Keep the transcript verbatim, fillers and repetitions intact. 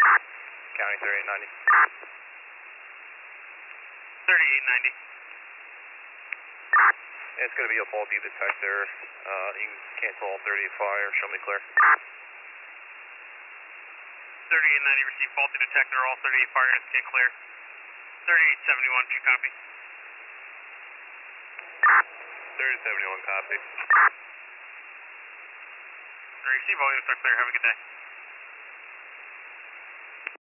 County thirty-eight ninety. thirty-eight ninety. It's going to be a faulty detector. Uh, you can cancel all thirty-eight fire. Show me clear. thirty-eight ninety received faulty detector. All thirty-eight fire units can clear. thirty-eight seventy-one, do you copy? thirty seventy-one copy. Receive all units are clear. Have a good day.